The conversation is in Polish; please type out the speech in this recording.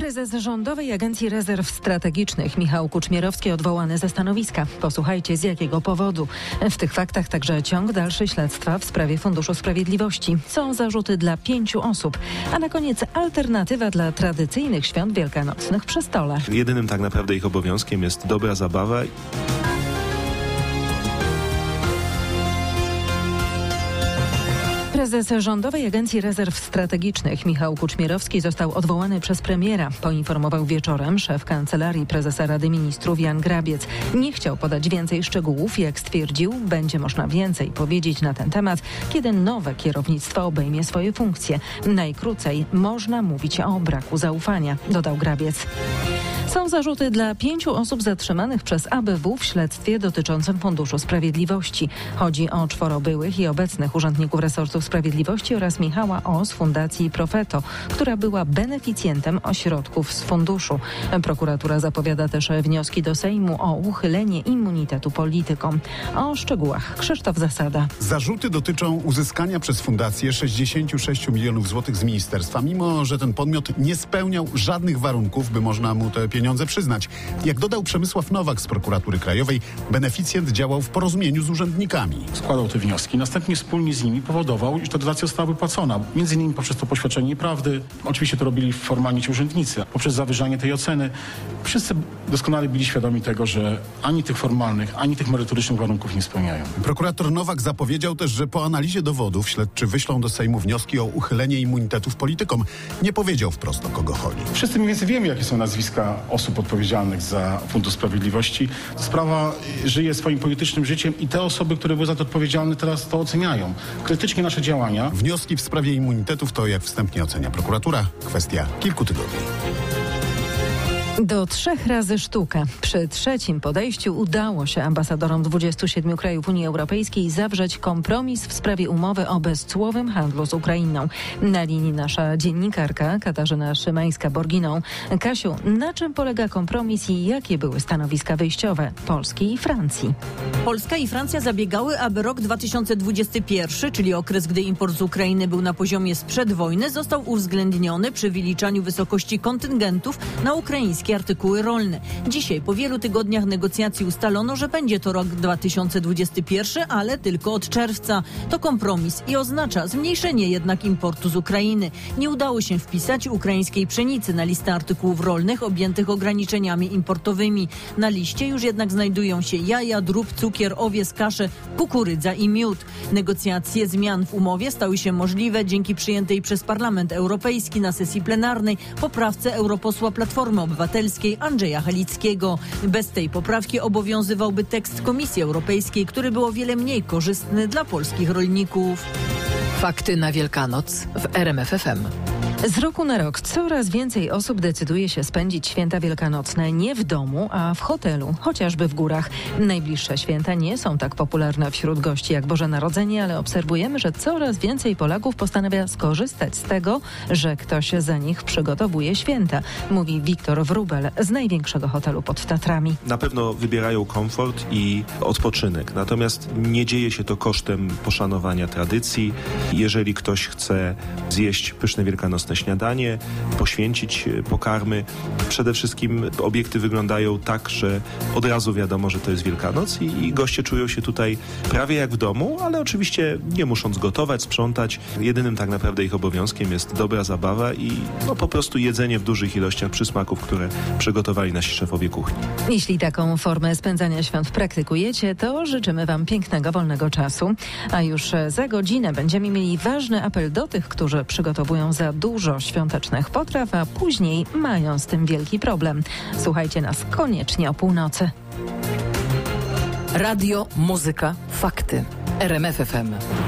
Prezes Rządowej Agencji Rezerw Strategicznych Michał Kuczmierowski odwołany ze stanowiska. Posłuchajcie, z jakiego powodu. W tych faktach także ciąg dalszy śledztwa w sprawie Funduszu Sprawiedliwości. Są zarzuty dla 5 osób. A na koniec alternatywa dla tradycyjnych świąt wielkanocnych przy stole. Jedynym tak naprawdę ich obowiązkiem jest dobra zabawa. Prezes Rządowej Agencji Rezerw Strategicznych Michał Kuczmierowski został odwołany przez premiera. Poinformował wieczorem szef Kancelarii Prezesa Rady Ministrów Jan Grabiec. Nie chciał podać więcej szczegółów. Jak stwierdził, będzie można więcej powiedzieć na ten temat, kiedy nowe kierownictwo obejmie swoje funkcje. Najkrócej można mówić o braku zaufania, dodał Grabiec. Są zarzuty dla 5 osób zatrzymanych przez ABW w śledztwie dotyczącym Funduszu Sprawiedliwości. Chodzi o 4 byłych i obecnych urzędników resortu sprawiedliwości oraz Michała O. z Fundacji Profeto, która była beneficjentem środków z funduszu. Prokuratura zapowiada też wnioski do Sejmu o uchylenie immunitetu politykom. O szczegółach Krzysztof Zasada. Zarzuty dotyczą uzyskania przez fundację 66 milionów złotych z ministerstwa, mimo że ten podmiot nie spełniał żadnych warunków, by można mu te pieniądze przyznać. Jak dodał Przemysław Nowak z Prokuratury Krajowej, beneficjent działał w porozumieniu z urzędnikami. Składał te wnioski, następnie wspólnie z nimi powodował, iż ta dotacja została wypłacona. Między innymi poprzez to poświadczenie nieprawdy. Oczywiście to robili formalnie ci urzędnicy. Poprzez zawyżanie tej oceny. Wszyscy doskonale byli świadomi tego, że ani tych formalnych, ani tych merytorycznych warunków nie spełniają. Prokurator Nowak zapowiedział też, że po analizie dowodów śledczy wyślą do Sejmu wnioski o uchylenie immunitetów politykom. Nie powiedział wprost, o kogo chodzi. Wszyscy mniej więcej wiemy, jakie są nazwiska osób odpowiedzialnych za Fundusz Sprawiedliwości. Sprawa żyje swoim politycznym życiem i te osoby, które były za to odpowiedzialne, teraz to oceniają. Krytycznie nasze działania. Wnioski w sprawie immunitetów to, jak wstępnie ocenia prokuratura, kwestia kilku tygodni. Do 3 razy sztuka. Przy trzecim podejściu udało się ambasadorom 27 krajów Unii Europejskiej zawrzeć kompromis w sprawie umowy o bezcłowym handlu z Ukrainą. Na linii nasza dziennikarka Katarzyna Szymańska-Borginą. Kasiu, na czym polega kompromis i jakie były stanowiska wyjściowe Polski i Francji? Polska i Francja zabiegały, aby rok 2021, czyli okres, gdy import z Ukrainy był na poziomie sprzed wojny, został uwzględniony przy wyliczaniu wysokości kontyngentów na ukraińskie artykuły rolne. Dzisiaj, po wielu tygodniach negocjacji, ustalono, że będzie to rok 2021, ale tylko od czerwca. To kompromis i oznacza zmniejszenie jednak importu z Ukrainy. Nie udało się wpisać ukraińskiej pszenicy na listę artykułów rolnych objętych ograniczeniami importowymi. Na liście już jednak znajdują się jaja, drób, cukier, owiec, kasze, kukurydza i miód. Negocjacje zmian w umowie stały się możliwe dzięki przyjętej przez Parlament Europejski na sesji plenarnej poprawce europosła Platformy Obywatelskiej Andrzeja Halickiego. Bez tej poprawki obowiązywałby tekst Komisji Europejskiej, który był o wiele mniej korzystny dla polskich rolników. Fakty na Wielkanoc w RMF FM. Z roku na rok coraz więcej osób decyduje się spędzić święta wielkanocne nie w domu, a w hotelu, chociażby w górach. Najbliższe święta nie są tak popularne wśród gości jak Boże Narodzenie, ale obserwujemy, że coraz więcej Polaków postanawia skorzystać z tego, że ktoś za nich przygotowuje święta, mówi Wiktor Wróbel z największego hotelu pod Tatrami. Na pewno wybierają komfort i odpoczynek, natomiast nie dzieje się to kosztem poszanowania tradycji. Jeżeli ktoś chce zjeść pyszne wielkanocne śniadanie, poświęcić pokarmy. Przede wszystkim obiekty wyglądają tak, że od razu wiadomo, że to jest Wielkanoc i goście czują się tutaj prawie jak w domu, ale oczywiście nie musząc gotować, sprzątać. Jedynym tak naprawdę ich obowiązkiem jest dobra zabawa i po prostu jedzenie w dużych ilościach przysmaków, które przygotowali nasi szefowie kuchni. Jeśli taką formę spędzania świąt praktykujecie, to życzymy Wam pięknego, wolnego czasu. A już za godzinę będziemy mieli ważny apel do tych, którzy przygotowują za dużo świątecznych potraw, a później mają z tym wielki problem. Słuchajcie nas koniecznie o północy. Radio, muzyka, fakty. RMF FM.